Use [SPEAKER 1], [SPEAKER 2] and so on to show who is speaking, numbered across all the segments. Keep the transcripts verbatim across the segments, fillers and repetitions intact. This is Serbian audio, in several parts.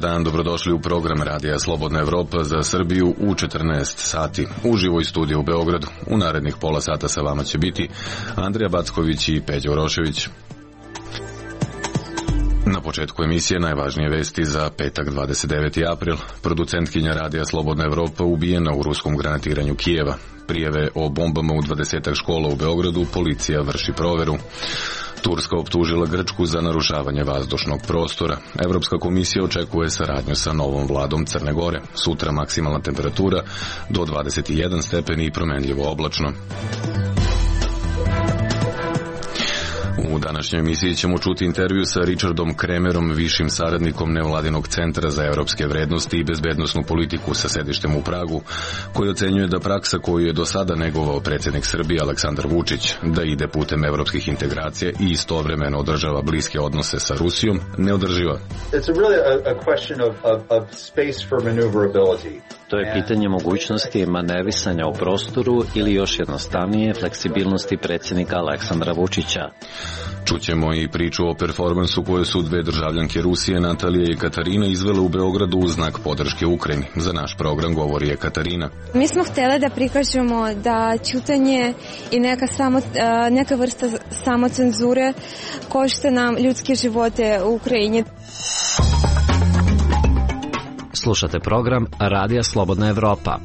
[SPEAKER 1] dan, dobrodošli u program Radija Slobodna Evropa za Srbiju u četrnaest sati. Uživo iz studija u Beogradu. U narednih pola sata sa vama će biti Andrija Backović i Peđa Urošević. Na početku emisije najvažnije vesti za petak dvadeset deveti april. Producentkinja Radija Slobodna Evropa ubijena u ruskom granatiranju Kijeva. Prijave o bombama u dvadesetak škola u Beogradu policija vrši proveru. Turska optužila Grčku za narušavanje vazdušnog prostora. Evropska komisija očekuje saradnju sa novom vladom Crne Gore. Sutra maksimalna temperatura do dvadeset jedan stepeni i promenljivo oblačno. U današnjoj emisiji ćemo čuti intervju sa Richardom Kremerom, višim saradnikom nevladinog centra za evropske vrednosti i bezbednosnu politiku sa sedištem u Pragu, koji ocenjuje da praksa koju je do sada negovao predsjednik Srbije Aleksandar Vučić, da ide putem evropskih integracija i istovremeno održava bliske odnose sa Rusijom, neodrživa.
[SPEAKER 2] To je pitanje mogućnosti manevisanja u prostoru ili još jednostavnije fleksibilnosti predsjednika Aleksandra Vučića.
[SPEAKER 1] Čućemo i priču o performansu koje su dve državljanke Rusije, Natalija i Katarina, izvele u Beogradu u znak podrške Ukrajini. Za naš program govori je Katarina.
[SPEAKER 3] Mi smo htjeli da prikažemo da ćutanje i neka, samo, neka vrsta samocenzure košta nam ljudske živote u Ukrajini.
[SPEAKER 2] Slušate program Radija Slobodna Evropa.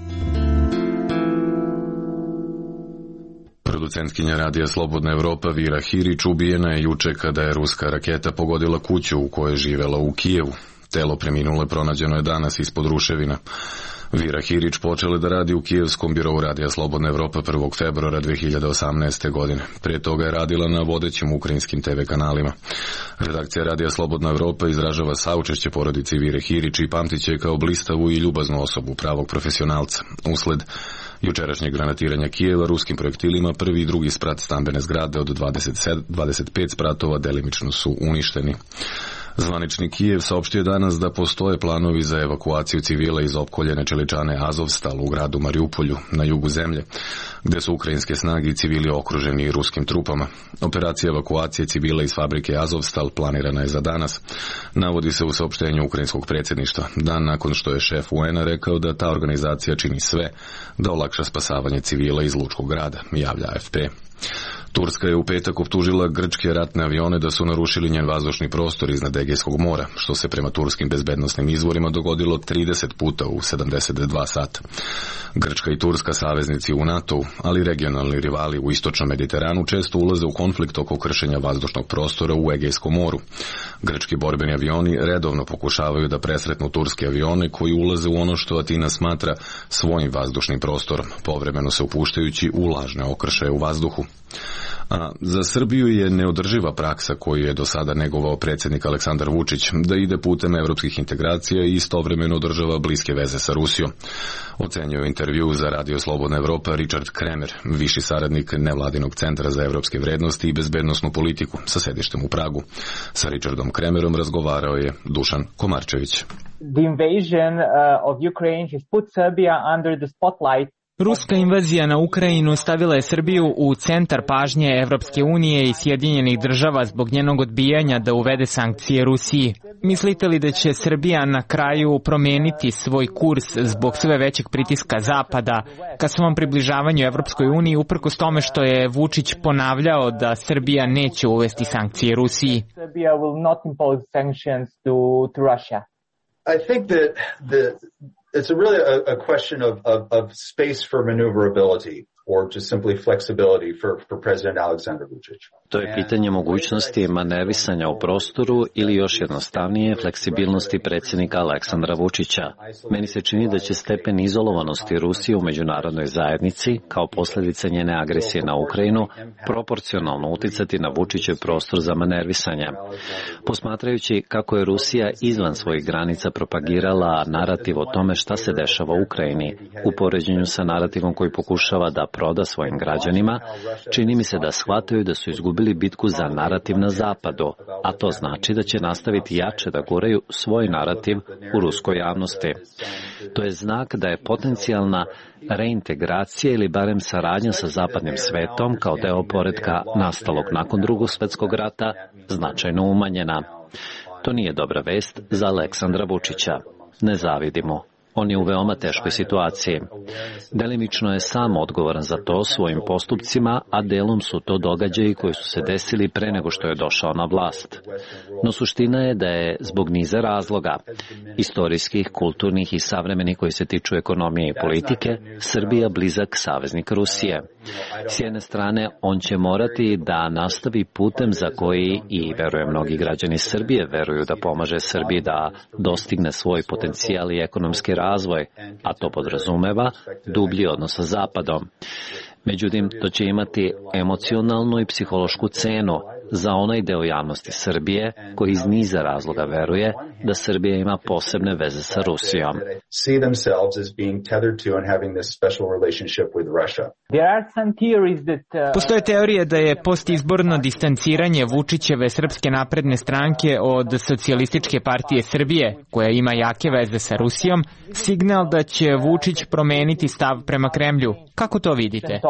[SPEAKER 1] Producentkinja Radija Slobodna Evropa Vira Hirić ubijena je juče kada je ruska raketa pogodila kuću u kojoj je živela u Kijevu. Telo preminule pronađeno je danas ispod ruševina. Vira Hirić počela da radi u kijevskom birovu Radija Slobodna Evropa prvog februara dve hiljade osamnaeste. godine. Prije toga je radila na vodećim ukrajinskim te ve kanalima. Redakcija Radija Slobodna Evropa izražava saučešće porodici Vire Hirić i pamtiće je kao blistavu i ljubaznu osobu, pravog profesionalca. Usled jučerašnjeg granatiranja Kijeva ruskim projektilima prvi i drugi sprat stambene zgrade od dvadeset sedam, dvadeset pet spratova delimično su uništeni. Zvanični Kijev saopštio danas da postoje planovi za evakuaciju civila iz opkoljene čeličane Azovstal u gradu Mariupolju na jugu zemlje, gde su ukrajinske snage i civili okruženi ruskim trupama. Operacija evakuacije civila iz fabrike Azovstal planirana je za danas. Navodi se u saopštenju ukrajinskog predsjedništva, dan nakon što je šef u en a rekao da ta organizacija čini sve da olakša spasavanje civila iz Lučkog grada, javlja a ef pe. Turska je u petak optužila grčke ratne avione da su narušili njen vazdušni prostor iznad Egejskog mora, što se prema turskim bezbednosnim izvorima dogodilo trideset puta u sedamdeset dva sata. Grčka i Turska saveznici u NATO-u, ali regionalni rivali u istočnom Mediteranu često ulaze u konflikt oko kršenja vazdušnog prostora u Egejskom moru. Grčki borbeni avioni redovno pokušavaju da presretnu turske avione koji ulaze u ono što Atina smatra svojim vazdušnim prostorom, povremeno se upuštajući u lažne okršaje u vazduhu. A za Srbiju je neodrživa praksa koju je do sada negovao predsjednik Aleksandar Vučić, da ide putem evropskih integracija i istovremeno održava bliske veze sa Rusijom. Ocenjuje intervju za Radio Slobodna Evropa Richard Kremer, viši saradnik nevladinog centra za evropske vrednosti i bezbednosnu politiku sa sedištem u Pragu. Sa Richardom Kremerom razgovarao je Dušan Komarčević.
[SPEAKER 4] The invasion uh, of Ukraine has put Serbia under the spotlight.
[SPEAKER 5] Ruska invazija na Ukrajinu stavila je Srbiju u centar pažnje Evropske unije i Sjedinjenih država zbog njenog odbijanja da uvede sankcije Rusiji. Mislite li da će Srbija na kraju promijeniti svoj kurs zbog sve većeg pritiska Zapada ka svom približavanju Evropskoj uniji, uprkos tome što je Vučić ponavljao da Srbija neće uvesti sankcije Rusiji?
[SPEAKER 4] Serbia will not impose sanctions to, to Russia.
[SPEAKER 6] I think that the It's a really a, a question of, of, of space for maneuverability or just simply flexibility for, for President Aleksandar Vučić.
[SPEAKER 2] To je pitanje mogućnosti manevisanja u prostoru ili još jednostavnije fleksibilnosti predsjednika Aleksandra Vučića. Meni se čini da će stepen izolovanosti Rusije u međunarodnoj zajednici, kao posljedica njene agresije na Ukrajinu, proporcionalno uticati na Vučićev prostor za manevisanje. Posmatrajući kako je Rusija izvan svojih granica propagirala narativ o tome šta se dešava u Ukrajini, u poređenju sa narativom koji pokušava da proda svojim građanima, čini mi se da shvataju da su izgubili bitku za narativ na zapadu, a to znači da će nastaviti jače da guraju svoj narativ u ruskoj javnosti. To je znak da je potencijalna reintegracija ili barem saradnja sa zapadnim svetom kao deo poretka nastalog nakon Drugog svjetskog rata značajno umanjena. To nije dobra vest za Aleksandra Vučića. Ne zavidimo. On je u veoma teškoj situaciji. Delimično je sam odgovoran za to svojim postupcima, a delom su to događaji koji su se desili pre nego što je došao na vlast. No suština je da je zbog niza razloga, istorijskih, kulturnih i savremenih koji se tiču ekonomije i politike, Srbija blizak saveznik Rusije. S jedne strane, on će morati da nastavi putem za koji, i verujem mnogi građani Srbije veruju da pomaže Srbiji da dostigne svoj potencijal i ekonomski razvoj, a to podrazumeva dublji odnos sa Zapadom. Međutim, to će imati emocionalnu i psihološku cenu za onaj deo javnosti Srbije koji iz niza razloga veruje da Srbija ima posebne veze sa Rusijom.
[SPEAKER 5] Postoje teorije da je postizborno distanciranje Vučićeve Srpske napredne stranke od Socijalističke partije Srbije, koja ima jake veze sa Rusijom, signal da će Vučić promeniti stav prema Kremlju. Kako to vidite?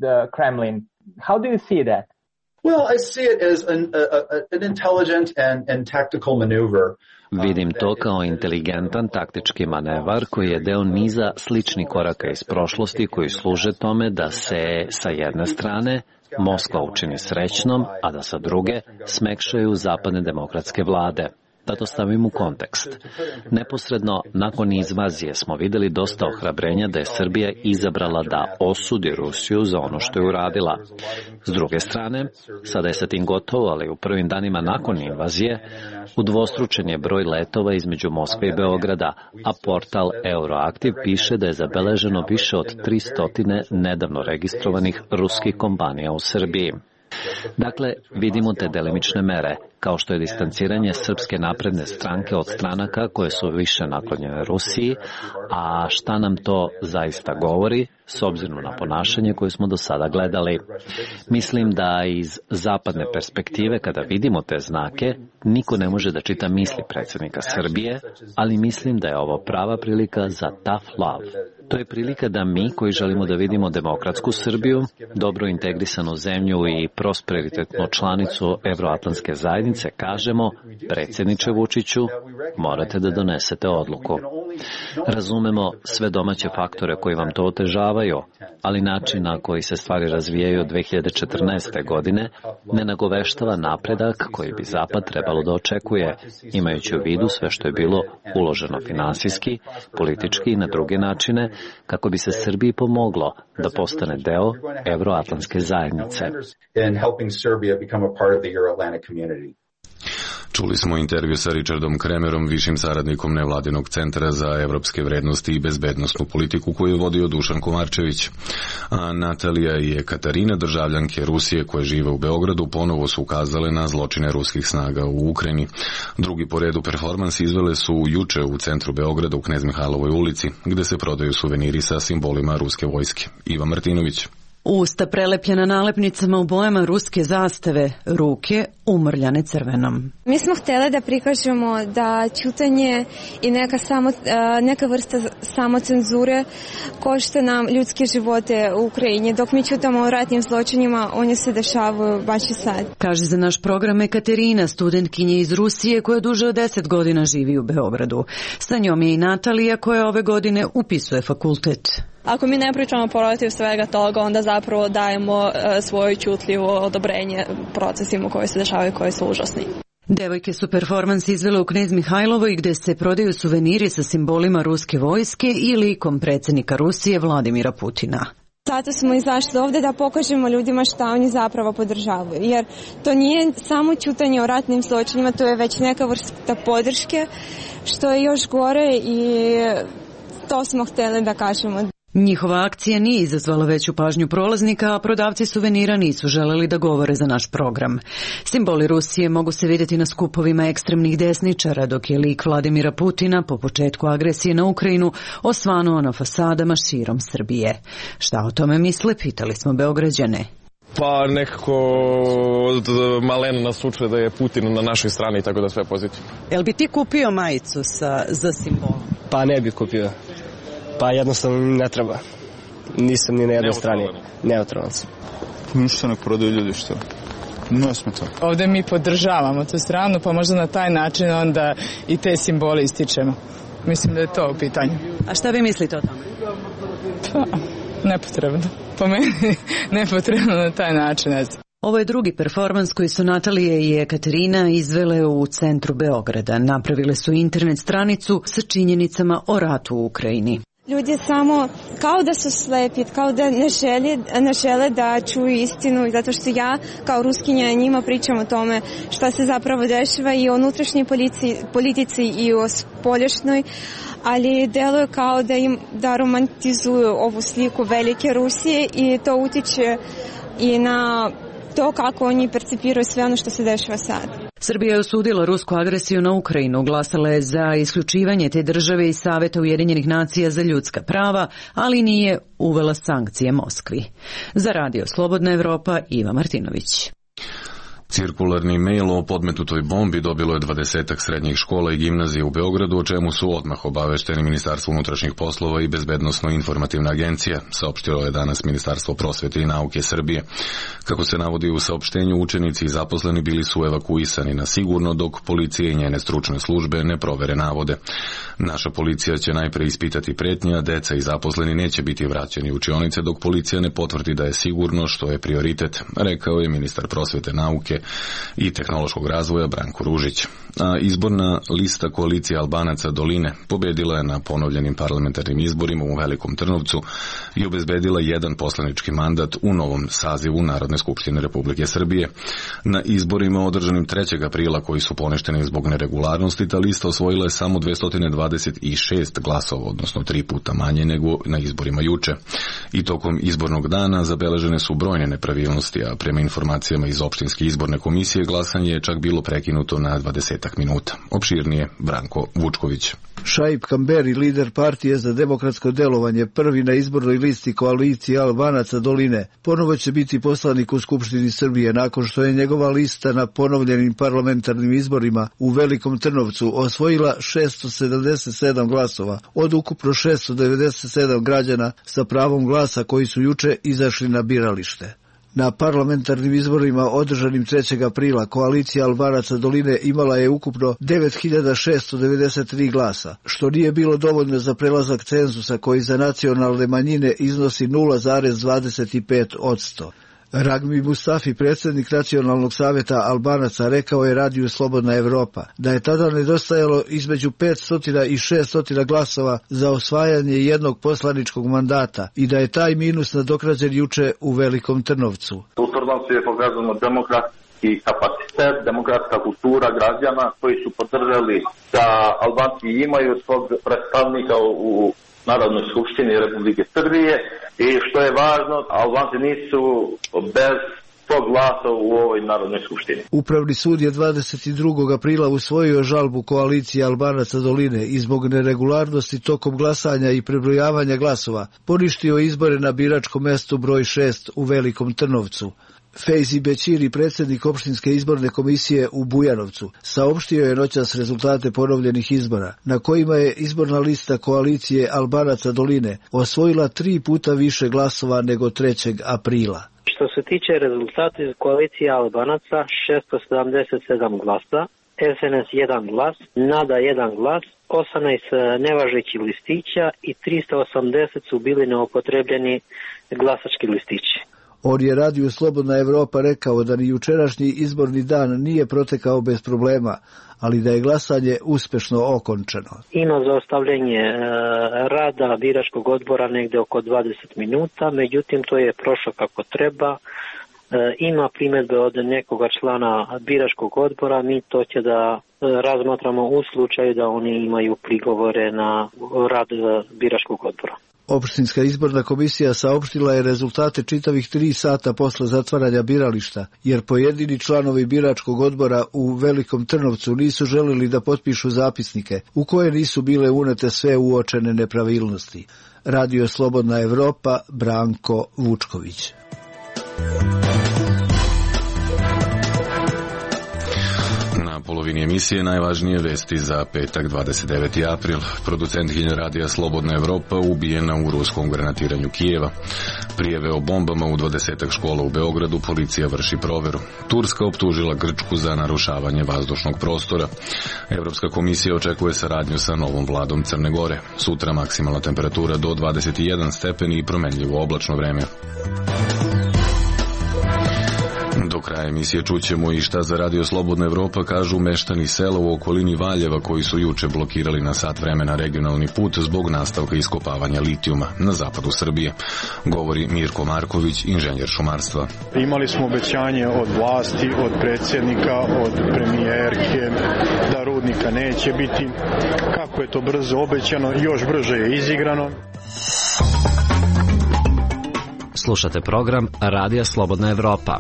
[SPEAKER 4] How do you see that?
[SPEAKER 6] Well, I see it as an, a, an intelligent and, and tactical maneuver.
[SPEAKER 2] Vidim to kao inteligentan taktički manevar koji je deo niza sličnih koraka iz prošlosti koji služe tome da se sa jedne strane Moskva učini srećnom, a da sa druge smekšaju zapadne demokratske vlade. Da to stavim u kontekst. Neposredno nakon invazije smo videli dosta ohrabrenja da je Srbija izabrala da osudi Rusiju za ono što je uradila. S druge strane, sada je sa tim gotovo, ali u prvim danima nakon invazije udvostručen je broj letova između Moskve i Beograda, a portal Euroaktiv piše da je zabeleženo više od tristo nedavno registrovanih ruskih kompanija u Srbiji. Dakle, vidimo te delimične mere, kao što je distanciranje Srpske napredne stranke od stranaka koje su više naklonjene Rusiji, a šta nam to zaista govori, s obzirom na ponašanje koje smo do sada gledali. Mislim da iz zapadne perspektive, kada vidimo te znake, niko ne može da čita misli predsjednika Srbije, ali mislim da je ovo prava prilika za tough love. To je prilika da mi, koji želimo da vidimo demokratsku Srbiju, dobro integrisanu zemlju i prosperitetnu članicu Evroatlantske zajednice, kažemo, predsjedniče Vučiću, morate da donesete odluku. Razumemo sve domaće faktore koji vam to otežavaju, ali način na koji se stvari razvijaju od dve hiljade četrnaeste. godine ne nagoveštava napredak koji bi Zapad trebalo da očekuje, imajući u vidu sve što je bilo uloženo finansijski, politički i na druge načine, kako bi se Srbiji pomoglo da postane deo Evroatlantske zajednice.
[SPEAKER 1] Čuli smo intervju sa Richardom Kremerom, višim saradnikom nevladinog centra za evropske vrednosti i bezbednosnu politiku koju je vodio Dušan Komarčević. A Natalija i Katarina, državljanke Rusije koje žive u Beogradu, ponovo su ukazale na zločine ruskih snaga u Ukrajini. Drugi po redu performans izvele su juče u centru Beograda u Knez Mihajlovoj ulici, gde se prodaju suveniri sa simbolima ruske vojske. Iva Martinović.
[SPEAKER 7] Usta prelepljena nalepnicama u bojama ruske zastave, ruke umrljane crvenom.
[SPEAKER 3] Mi smo htjeli da prikažemo da ćutanje i neka, samo, neka vrsta samocenzure košta nam ljudske živote u Ukrajini. Dok mi ćutamo o ratnim zločinima, oni se dešavaju baš i sad.
[SPEAKER 7] Kaže za naš program Ekaterina, studentkinja iz Rusije koja duže od deset godina živi u Beogradu. Sa njom je i Natalija koja ove godine upisuje fakultet.
[SPEAKER 8] Ako mi ne pričamo protiv svega toga, onda zapravo dajemo svoje ćutljivo odobrenje procesima koji se dešavaju, koji su užasni.
[SPEAKER 7] Devojke su performans izvele u Knez Mihajlovoj gde se prodaju suveniri sa simbolima ruske vojske i likom predsjednika Rusije Vladimira Putina.
[SPEAKER 3] Zato smo izašli ovdje da pokažemo ljudima šta oni zapravo podržavaju, jer to nije samo ćutanje o ratnim zločinima, to je već neka vrsta podrške, što je još gore i to smo htjeli da kažemo.
[SPEAKER 7] Njihova akcija nije izazvala veću pažnju prolaznika, a prodavci suvenira nisu želeli da govore za naš program. Simboli Rusije mogu se vidjeti na skupovima ekstremnih desničara, dok je lik Vladimira Putina po početku agresije na Ukrajinu osvanuo na fasadama širom Srbije. Šta o tome misle, pitali smo Beograđane.
[SPEAKER 9] Pa nekako maleno nas uče da je Putin na našoj strani, tako da sve pozitivno.
[SPEAKER 7] Jel bi ti kupio majicu sa, za simbolom?
[SPEAKER 10] Pa ne bi kupio. Pa jednostavno ne treba. Nisam ni na jednoj strani. Neutralan sam.
[SPEAKER 11] Ništa ne prodaju ljudi, što? Ne smeta.
[SPEAKER 12] Ovde mi podržavamo tu stranu, pa možda na taj način onda i te simbole ističemo. Mislim da je to u pitanju.
[SPEAKER 7] A šta vi mislite o tome?
[SPEAKER 12] Pa, nepotrebno. Po meni nepotrebno na taj način, ne znam.
[SPEAKER 7] Ovo je drugi performans koji su Natalija i Ekaterina izvele u centru Beograda. Napravile su internet stranicu sa činjenicama o ratu u Ukrajini.
[SPEAKER 3] Ljudi samo kao da su slepi, kao da ne žele, ne žele da čuju istinu, zato što ja kao Ruskinja njima pričam o tome šta se zapravo dešava i o unutrašnjoj politici, politici i o spoljašnjoj, ali deluje kao da im da romantizuju ovu sliku velike Rusije i to utiče i na to kako oni percipiraju sve ono što se dešava sad.
[SPEAKER 7] Srbija je osudila rusku agresiju na Ukrajinu, glasala je za isključivanje te države iz Saveta Ujedinjenih nacija za ljudska prava, ali nije uvela sankcije Moskvi. Za Radio Slobodna Evropa, Iva Martinović.
[SPEAKER 1] Cirkularni mail o podmetutoj bombi dobilo je dvadesetak srednjih škola i gimnazije u Beogradu, o čemu su odmah obavešteni Ministarstvo unutrašnjih poslova i Bezbednosno-informativna agencija, saopštilo je danas Ministarstvo prosvete i nauke Srbije. Kako se navodi u saopštenju, učenici i zaposleni bili su evakuisani na sigurno, dok policija i njene stručne službe ne provere navode. Naša policija će najpre ispitati pretnje, a deca i zaposleni neće biti vraćeni u učionice dok policija ne potvrdi da je sigurno, što je prioritet, rekao je ministar prosvete, nauke i tehnološkog razvoja Branko Ružić. A izborna lista koalicije Albanaca Doline pobedila je na ponovljenim parlamentarnim izborima u Velikom Trnovcu i obezbedila jedan poslanički mandat u novom sazivu Narodne skupštine Republike Srbije. Na izborima održanim trećeg aprila, koji su poništeni zbog neregularnosti, ta lista osvojila je samo dvesta dvadeset šest glasova, odnosno tri puta manje nego na izborima juče. I tokom izbornog dana zabeležene su brojne nepravilnosti, a prema informacijama iz opštinske izborne komisije glasanje je čak bilo prekinuto na dvadesetak minuta. Opširnije Branko Vučković.
[SPEAKER 13] Šaip Kamberi, lider partije za demokratsko delovanje, prvi na izbornoj listi koalicije Albanaca Doline, ponovo će biti poslanik u Skupštini Srbije nakon što je njegova lista na ponovljenim parlamentarnim izborima u Velikom Trnovcu osvojila šesto sedamdeset sedam glasova od ukupno šesto devedeset sedam građana sa pravom glasa koji su juče izašli na biralište. Na parlamentarnim izborima održanim trećeg aprila koalicija Albanaca Doline imala je ukupno devet hiljada šesto devedeset tri glasa, što nije bilo dovoljno za prelazak cenzusa koji za nacionalne manjine iznosi nula zarez dvadeset pet posto. Ragmi Mustafi, predsjednik Nacionalnog savjeta Albanaca, rekao je Radiju Slobodna Evropa da je tada nedostajalo između petsto i šesto glasova za osvajanje jednog poslaničkog mandata i da je taj minus nadoknađen juče u Velikom Trnovcu.
[SPEAKER 14] U Trnovcu je pokazano demokratski kapacitet, demokratska kultura građana koji su podržali da Albanci imaju svog predstavnika u Narodnoj skupštini Republike Srbije i što je važno, Albanci nisu bez tog glasa u ovoj Narodnoj skupštini.
[SPEAKER 13] Upravni sud je dvadeset drugog aprila usvojio žalbu koalicije Albanaca Doline i zbog neregularnosti tokom glasanja i prebrojavanja glasova poništio izbore na biračkom mestu broj šest u Velikom Trnovcu. Fejzi Bećiri, predsjednik opštinske izborne komisije u Bujanovcu, saopštio je noćas rezultate ponovljenih izbora, na kojima je izborna lista koalicije Albanaca Doline osvojila tri puta više glasova nego trećeg aprila.
[SPEAKER 15] Što se tiče rezultata iz koalicije Albanaca, šesto sedamdeset sedam glasa, es en es jedan glas, Nada jedan glas, osamnaest nevažećih listića i tristo osamdeset su bili neupotrebljeni glasački listići.
[SPEAKER 13] On je Radiju Slobodna Evropa rekao da ni jučerašnji izborni dan nije protekao bez problema, ali da je glasanje uspešno okončano.
[SPEAKER 15] Ima zaostavljanje e, rada biračkog odbora negde oko dvadeset minuta, međutim to je prošlo kako treba. E, ima primjedbe od nekoga člana biračkog odbora, mi to će da e, razmatramo u slučaju da oni imaju prigovore na rad biračkog odbora.
[SPEAKER 13] Opštinska izborna komisija saopštila je rezultate čitavih tri sata posle zatvaranja birališta, jer pojedini članovi biračkog odbora u Velikom Trnovcu nisu želeli da potpišu zapisnike, u koje nisu bile unete sve uočene nepravilnosti. Radio Slobodna Evropa, Branko Vučković.
[SPEAKER 1] Na polovini emisije najvažnije vesti za petak dvadeset deveti april. Producentkinja radija Slobodna Evropa ubijena u ruskom granatiranju Kijeva. Prijave o bombama u dvadesetak škola u Beogradu, policija vrši proveru. Turska optužila Grčku za narušavanje vazdušnog prostora. Evropska komisija očekuje saradnju sa novom vladom Crne Gore. Sutra maksimalna temperatura do dvadeset jedan stepeni i promenljivo oblačno vreme. Do kraja emisije čućemo i šta za Radio Slobodna Evropa kažu meštani sela u okolini Valjeva koji su juče blokirali na sat vremena regionalni put zbog nastavka iskopavanja litijuma na zapadu Srbije. Govori Mirko Marković, inženjer šumarstva.
[SPEAKER 11] Imali smo obećanje od vlasti, od predsjednika, od premijerke da rudnika neće biti. Kako je to brzo obećano, još brže je izigrano.
[SPEAKER 2] Slušate program Radija Slobodna Evropa.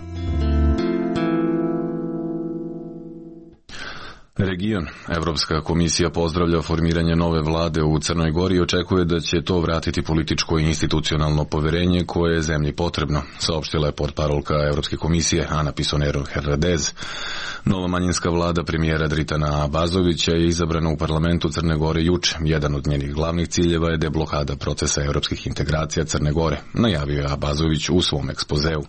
[SPEAKER 1] Region. Evropska komisija pozdravlja formiranje nove vlade u Crnoj Gori i očekuje da će to vratiti političko i institucionalno poverenje koje je zemlji potrebno, saopštila je portparolka Evropske komisije Ana Pisonero Hernandez. Nova manjinska vlada premijera Dritana Abazovića je izabrana u parlamentu Crne Gore juče. Jedan od njenih glavnih ciljeva je deblokada procesa evropskih integracija Crne Gore, najavio je Abazović u svom ekspozeu.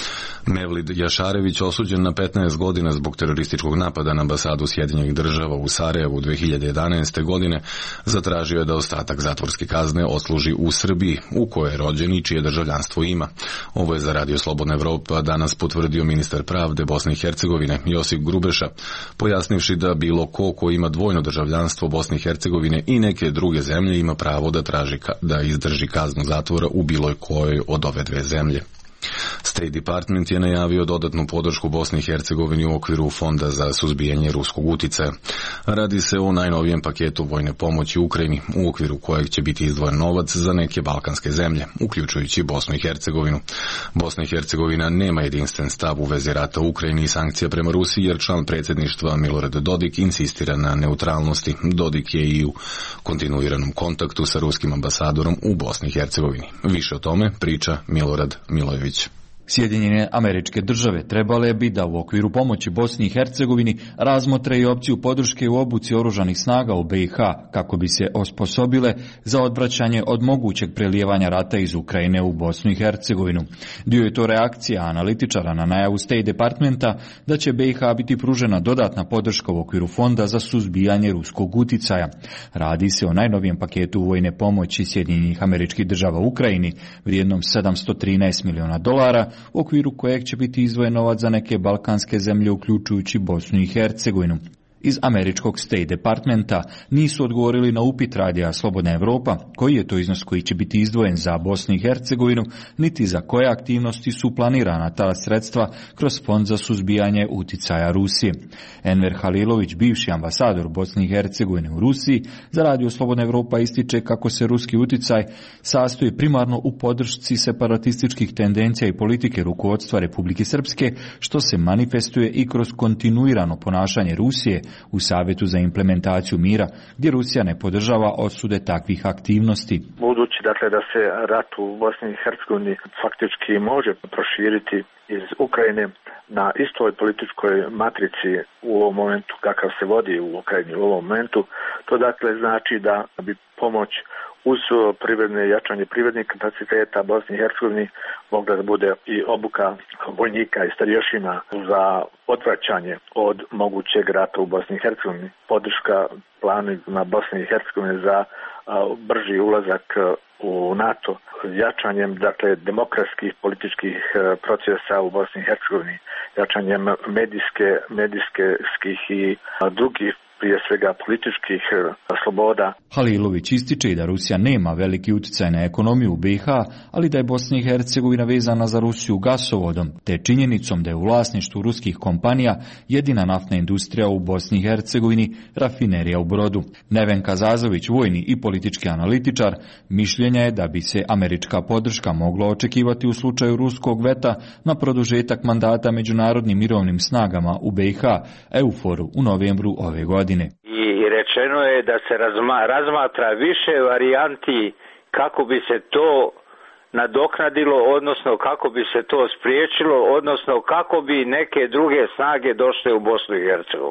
[SPEAKER 1] Mevlid Jašarević, osuđen na petnaest godina zbog terorističkog napada na ambasadu Sjedinjenih država u Sarajevu dve hiljade jedanaeste. godine, zatražio je da ostatak zatvorske kazne odsluži u Srbiji, u kojoj je rođen i čije državljanstvo ima. Ovo je za Radio Slobodna Evropa danas potvrdio ministar pravde Bosne i Hercegovine Josip Grubeša, pojasnivši da bilo ko ko ima dvojno državljanstvo Bosne i Hercegovine i neke druge zemlje ima pravo da traži da izdrži kaznu zatvora u bilo kojoj od ove dve zemlje. State Department je najavio dodatnu podršku Bosni i Hercegovini u okviru Fonda za suzbijanje ruskog uticaja. Radi se o najnovijem paketu vojne pomoći Ukrajini, u okviru kojeg će biti izdvojen novac za neke balkanske zemlje, uključujući Bosnu i Hercegovinu. Bosna i Hercegovina nema jedinstven stav u vezi rata u Ukrajini i sankcija prema Rusiji, jer član predsjedništva Milorad Dodik insistira na neutralnosti. Dodik je i u kontinuiranom kontaktu sa ruskim ambasadorom u Bosni i Hercegovini. Više o tome priča Milorad Milojević.
[SPEAKER 16] Sjedinjene Američke Države trebale bi da u okviru pomoći Bosni i Hercegovini razmotre i opciju podrške u obuci oružanih snaga u be i ha kako bi se osposobile za odvraćanje od mogućeg prelijevanja rata iz Ukrajine u Bosnu i Hercegovinu. Dio je to reakcija analitičara na najavu State Departmenta da će be i ha biti pružena dodatna podrška u okviru Fonda za suzbijanje ruskog uticaja. Radi se o najnovijem paketu vojne pomoći Sjedinjenih Američkih Država u Ukrajini vrijednom sedamsto trinaest miliona dolara, u okviru kojeg će biti izdvojen novac za neke balkanske zemlje uključujući Bosnu i Hercegovinu. Iz američkog State Departmenta nisu odgovorili na upit Radija Slobodna Evropa koji je to iznos koji će biti izdvojen za Bosnu i Hercegovinu, niti za koje aktivnosti su planirana ta sredstva kroz Fond za suzbijanje uticaja Rusije. Enver Halilović, bivši ambasador Bosne i Hercegovine u Rusiji, za Radio Slobodna Evropa ističe kako se ruski uticaj sastoji primarno u podršci separatističkih tendencija i politike rukovodstva Republike Srpske, što se manifestuje i kroz kontinuirano ponašanje Rusije u Savjetu za implementaciju mira, gdje Rusija ne podržava osude takvih aktivnosti.
[SPEAKER 17] Budući dakle da se rat u Bosni i Hercegovini faktički može proširiti iz Ukrajine na istoj političkoj matrici u ovom momentu kakav se vodi u Ukrajini u ovom momentu, to dakle znači da bi pomoć uz privredne jačanje privrednih kapaciteta Bosni i Hercegovini mogla da bude i obuka vojnika i starješina za odvraćanje od mogućeg rata u Bosni i Hercegovini, podrška planima Bosne i Hercegovine za a, brži ulazak u NATO, jačanjem dakle demokratskih političkih procesa u Bosni i Hercegovini, jačanjem medijske, medijskih i a, drugih prije svega političkih sloboda.
[SPEAKER 16] Halilović ističe da Rusija nema veliki utjecaj na ekonomiju u be i ha, ali da je Bosna i Hercegovina vezana za Rusiju gasovodom, te činjenicom da je u vlasništvu ruskih kompanija jedina naftna industrija u Bosni i Hercegovini, rafinerija u Brodu. Nevenka Zazović, vojni i politički analitičar, mišljenja je da bi se američka podrška mogla očekivati u slučaju ruskog veta na produžetak mandata međunarodnim mirovnim snagama u be i ha, EUFOR-u u novembru ove godine.
[SPEAKER 18] I rečeno je da se razma, razmatra više varijanti kako bi se to nadoknadilo, odnosno kako bi se to spriječilo, odnosno kako bi neke druge snage došle u Bosnu i Hercegovinu.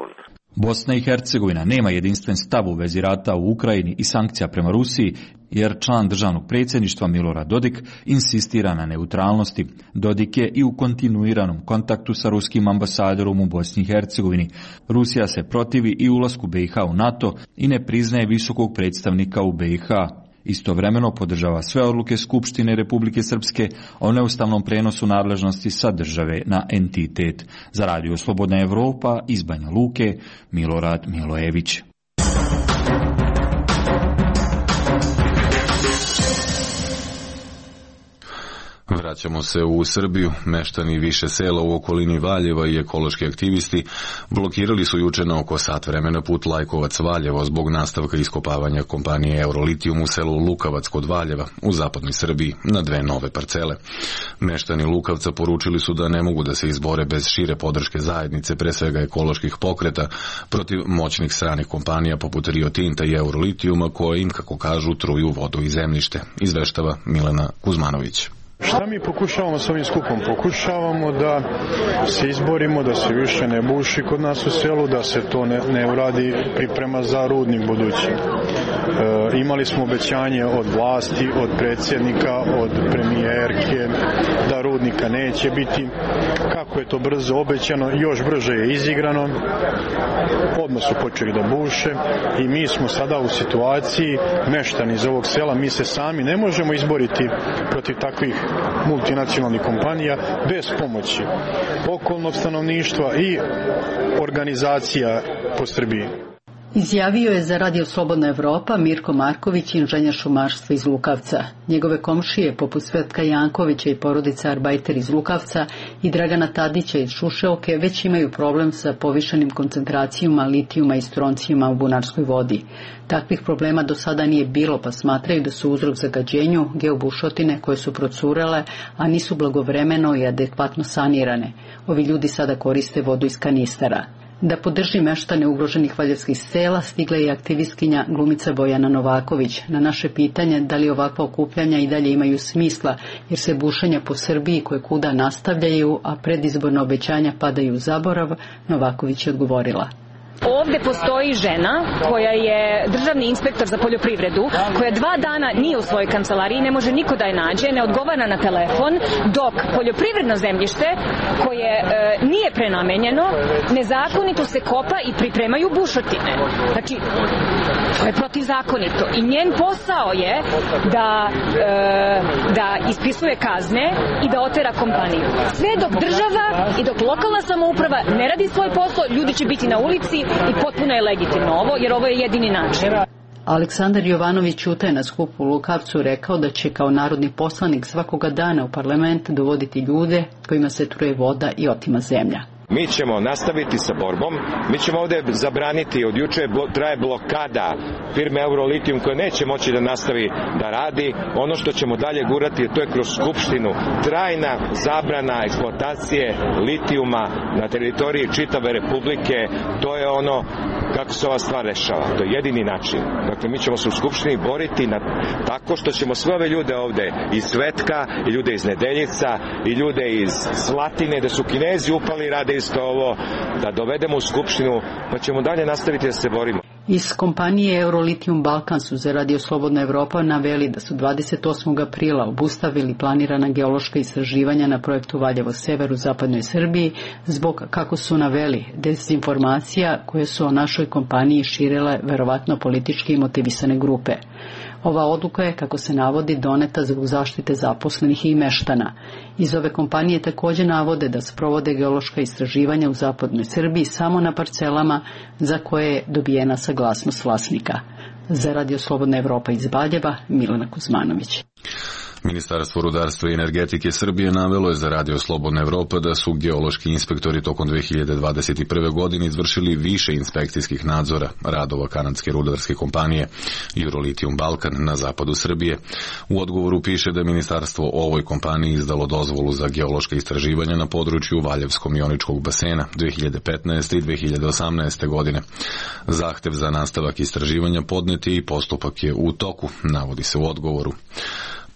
[SPEAKER 16] Bosna i Hercegovina nema jedinstven stav u vezi rata u Ukrajini i sankcija prema Rusiji, jer član državnog predsjedništva Milorad Dodik insistira na neutralnosti. Dodik je i u kontinuiranom kontaktu sa ruskim ambasadorom u Bosni i Hercegovini. Rusija se protivi i ulasku B i H u NATO i ne priznaje visokog predstavnika u B i H. Istovremeno podržava sve odluke Skupštine Republike Srpske o neustavnom prenosu nadležnosti sa države na entitet. Za Radio Slobodna Evropa iz Banja Luke, Milorad Milojević.
[SPEAKER 1] Vraćamo se u Srbiju. Meštani više sela u okolini Valjeva i ekološki aktivisti blokirali su juče na oko sat vremena put Lajkovac-Valjevo zbog nastavka iskopavanja kompanije Eurolitijum u selu Lukavac kod Valjeva u zapadnoj Srbiji na dve nove parcele. Meštani Lukavca poručili su da ne mogu da se izbore bez šire podrške zajednice, pre svega ekoloških pokreta, protiv moćnih stranih kompanija poput Rio Tinta i Eurolitijuma koje im, kako kažu, truju vodu i zemljište, izveštava Milena Kuzmanović.
[SPEAKER 11] Šta mi pokušavamo s ovim skupom? Pokušavamo da se izborimo, da se više ne buši kod nas u selu, da se to ne, ne uradi priprema za rudnik budući. E, imali smo obećanje od vlasti, od predsjednika, od premijerke da rudnika neće biti. Kako je to brzo obećano, još brže je izigrano. Odmah su počeli da buše i mi smo sada u situaciji, meštani iz ovog sela, mi se sami ne možemo izboriti protiv takvih multinacionalnih kompanija bez pomoći okolnog stanovništva i organizacija po Srbiji.
[SPEAKER 7] Izjavio je za Radio Slobodna Evropa Mirko Marković, inženjer šumarstva iz Lukavca. Njegove komšije, poput Svetka Jankovića i porodica Arbajter iz Lukavca i Dragana Tadića iz Šuševke, već imaju problem sa povišenim koncentracijama litijuma i stroncijuma u bunarskoj vodi. Takvih problema do sada nije bilo, pa smatraju da su uzrok zagađenju geobušotine koje su procurele, a nisu blagovremeno i adekvatno sanirane. Ovi ljudi sada koriste vodu iz kanistara. Da podrži meštane ugroženih valjevskih sela stigla je i aktivistkinja glumica Bojana Novaković. Na naše pitanje da li ovakva okupljanja i dalje imaju smisla jer se bušenja po Srbiji koje kuda nastavljaju, a predizborna obećanja padaju u zaborav, Novaković je odgovorila.
[SPEAKER 19] Ovde postoji žena koja je državni inspektor za poljoprivredu, koja dva dana nije u svojoj kancelariji, ne može niko da je nađe, ne odgovara na telefon, dok poljoprivredno zemljište koje e, nije prenamenjeno, nezakonito se kopa i pripremaju bušotine. Znači, to je protivzakonito i njen posao je da, e, da ispisuje kazne i da otera kompaniju. Sve dok država i dok lokalna samouprava ne radi svoj posao, ljudi će biti na ulici i potpuno je legitimno ovo, jer ovo je jedini način.
[SPEAKER 7] Aleksandar Jovanović Ćuta je na skupu u Lukavcu rekao da će kao narodni poslanik svakoga dana u parlament dovoditi ljude kojima se truje voda i otima zemlja.
[SPEAKER 20] Mi ćemo nastaviti sa borbom, mi ćemo ovdje zabraniti, od juče traje blokada firme Eurolitijum koja neće moći da nastavi da radi. Ono što ćemo dalje gurati, to je kroz Skupštinu trajna zabrana eksploatacije litijuma na teritoriji čitave Republike. To je ono kako se ova stvar rešava. To je jedini način. Dakle, mi ćemo se u Skupštini boriti na, tako što ćemo sve ove ljude ovdje iz Svetka, i ljude iz Nedeljica, i ljude iz Slatine, da su Kinezi upali, rade isto ovo, da dovedemo u Skupštinu, pa ćemo dalje nastaviti da se borimo.
[SPEAKER 7] Iz kompanije Eurolitijum Balkan su za Radio Slobodna Evropa naveli da su dvadeset osmog aprila obustavili planirana geološka istraživanja na projektu Valjevo Sever u zapadnoj Srbiji zbog, kako su naveli, dezinformacija koje su o našoj kompaniji širile verovatno politički motivisane grupe. Ova odluka je, kako se navodi, doneta zbog zaštite zaposlenih i meštana. Iz ove kompanije također navode da sprovode geološka istraživanja u zapadnoj Srbiji samo na parcelama za koje je dobijena saglasnost vlasnika. Za Radio Slobodna Evropa iz Valjeva, Milena Kuzmanović.
[SPEAKER 1] Ministarstvo rudarstva i energetike Srbije navelo je za Radio Slobodna Evropa da su geološki inspektori tokom dve hiljade dvadeset prve. godine izvršili više inspekcijskih nadzora radova kanadske rudarske kompanije Eurolitijum Balkan na zapadu Srbije. U odgovoru piše da je ministarstvo ovoj kompaniji izdalo dozvolu za geološka istraživanja na području Valjevsko-Mioničkog basena dve hiljade petnaeste. i dve hiljade osamnaeste. godine. Zahtev za nastavak istraživanja podnet je i postupak je u toku, navodi se u odgovoru.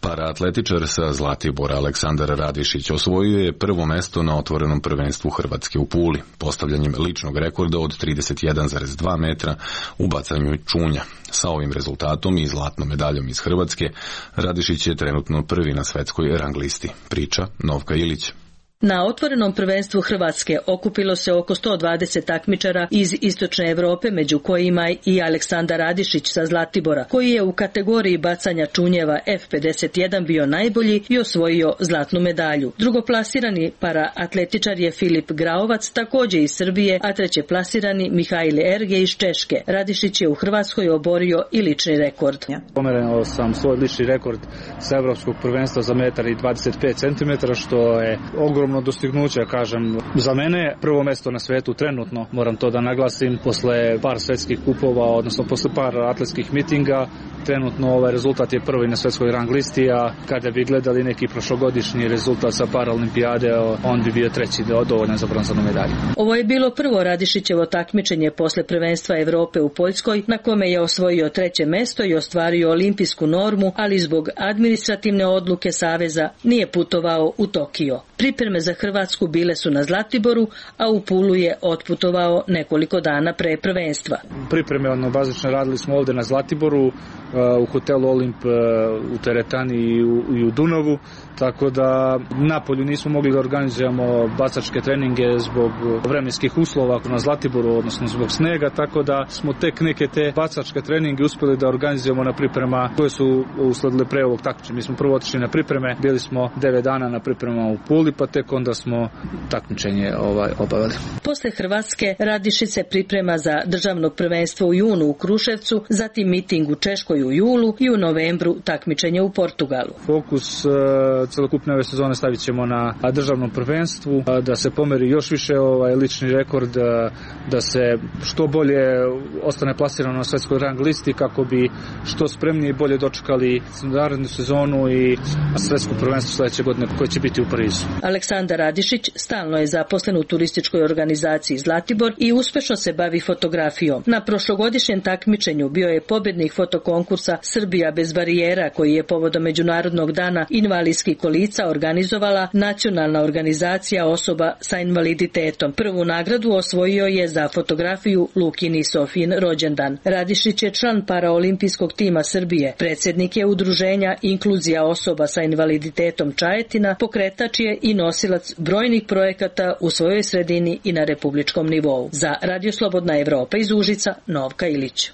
[SPEAKER 1] Paraatletičar sa Zlatibora Aleksandar Radišić osvojio je prvo mesto na otvorenom prvenstvu Hrvatske u Puli, postavljanjem ličnog rekorda od trideset jedan zarez dva metra u bacanju čunja. Sa ovim rezultatom i zlatnom medaljom iz Hrvatske, Radišić je trenutno prvi na svetskoj rang listi. Priča Novka Ilić.
[SPEAKER 21] Na otvorenom prvenstvu Hrvatske okupilo se oko sto dvadeset takmičara iz istočne Europe, među kojima i Aleksandar Radišić sa Zlatibora, koji je u kategoriji bacanja čunjeva F pedeset jedan bio najbolji i osvojio zlatnu medalju. Drugoplasirani paraatletičar je Filip Graovac, također iz Srbije, a trećeplasirani Mihajl Erge iz Češke. Radišić je u Hrvatskoj oborio i lični rekord.
[SPEAKER 22] Pomerenuo sam svoj lični rekord sa evropskog prvenstva za metar i dvadeset pet centimetara, što je ogromno dostignuće, kažem, za mene. Prvo mesto na svetu trenutno, moram to da naglasim, posle par svetskih kupova, odnosno posle par atletskih mitinga, trenutno ovaj rezultat je prvi na svetskoj rang listi, a kada bi gledali neki prošlogodišnji rezultat sa Paralimpijade, on bi bio treći dovoljan za bronzanu medalju.
[SPEAKER 21] Ovo je bilo prvo Radišićevo takmičenje posle prvenstva Evrope u Poljskoj, na kome je osvojio treće mesto i ostvario olimpijsku normu, ali zbog administrativne odluke Saveza nije putovao u Tokio. Pripreme za Hrvatsku bile su na Zlatiboru, a u Pulu je otputovao nekoliko dana pre prvenstva.
[SPEAKER 22] Pripreme ono bazično radili smo ovde na Zlatiboru, u hotelu Olimp u Teretani i u, i u Dunavu, tako da napolju nismo mogli da organizujemo bacačke treninge zbog vremenskih uslova na Zlatiboru, odnosno zbog snega, tako da smo tek neke te bacačke treninge uspeli da organizujemo na priprema koje su usledile pre ovog takmičenja. Mi smo prvo otišli na pripreme, bili smo devet dana na pripremama u Puli, pa tek onda smo takmičenje ovaj, obavili.
[SPEAKER 21] Posle Hrvatske Radišić se priprema za državno prvenstvo u junu u Kruševcu, zatim miting u Češkoj u julu i u novembru takmičenje u Portugalu.
[SPEAKER 22] Fokus uh, celokupne ove sezone stavit ćemo na državnom prvenstvu, uh, da se pomeri još više ovaj lični rekord, uh, da se što bolje ostane plasirano na svetskoj rang listi kako bi što spremnije i bolje dočekali narednu sezonu i svetsko prvenstvo sledeće godine koje će biti u Parizu.
[SPEAKER 21] Aleksandar Radišić stalno je zaposlen u turističkoj organizaciji Zlatibor i uspešno se bavi fotografijom. Na prošlogodišnjem takmičenju bio je pobednik fotokonkursa Srbija bez barijera, koji je povodom Međunarodnog dana invalidskih kolica organizovala Nacionalna organizacija osoba sa invaliditetom. Prvu nagradu osvojio je za fotografiju Lukini Sofijin rođendan. Radišić je član paraolimpijskog tima Srbije, predsjednik je udruženja Inkluzija osoba sa invaliditetom Čajetina, pokretač je i nosilac brojnih projekata u svojoj sredini i na republičkom nivou. Za Radio Slobodna Evropa iz Užica, Novka Ilić.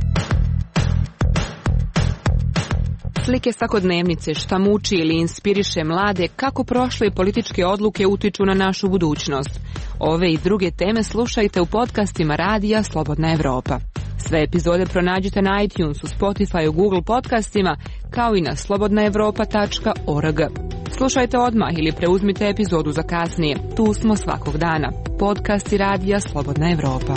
[SPEAKER 23] Slike svakodnevnice, šta muči ili inspiriše mlade, kako prošle političke odluke utiču na našu budućnost. Ove i druge teme slušajte u podcastima Radija Slobodna Evropa. Sve epizode pronađite na iTunesu, Spotifyu, Google podcastima, kao i na slobodna evropa tačka org. Slušajte odmah ili preuzmite epizodu za kasnije. Tu smo svakog dana. Podcasti Radija Slobodna Evropa.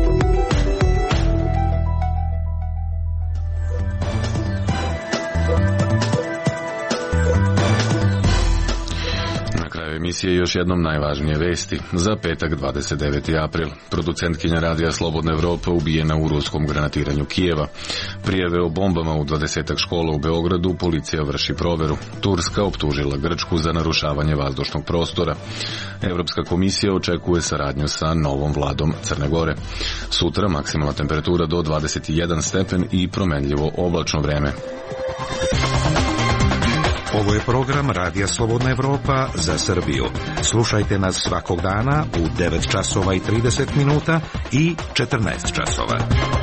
[SPEAKER 1] Emisije još jednom najvažnije vesti. Za petak dvadeset deveti april. Producentkinja Radija Slobodna Evropa ubijena u ruskom granatiranju Kijeva. Prijave o bombama u dvadesetak škola u Beogradu policija vrši proveru. Turska optužila Grčku za narušavanje vazdušnog prostora. Evropska komisija očekuje saradnju sa novom vladom Crne Gore. Sutra maksimalna temperatura do dvadeset jedan stepen i promenljivo oblačno vreme.
[SPEAKER 24] Ovo je program Radija Slobodna Evropa za Srbiju. Slušajte nas svakog dana u devet časova i trideset minuta i četrnaest časova.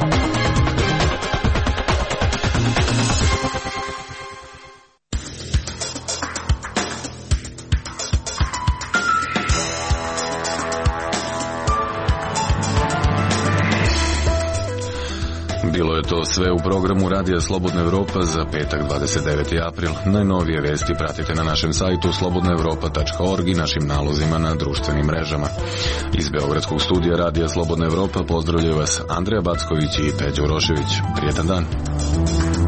[SPEAKER 1] Bilo je to sve u programu Radija Slobodna Evropa za petak dvadeset deveti april. Najnovije vesti pratite na našem sajtu slobodna evropa tačka org i našim nalozima na društvenim mrežama. Iz Beogradskog studija Radija Slobodna Evropa pozdravljaju vas Andreja Backović i Peđa Urošević. Prijetan dan.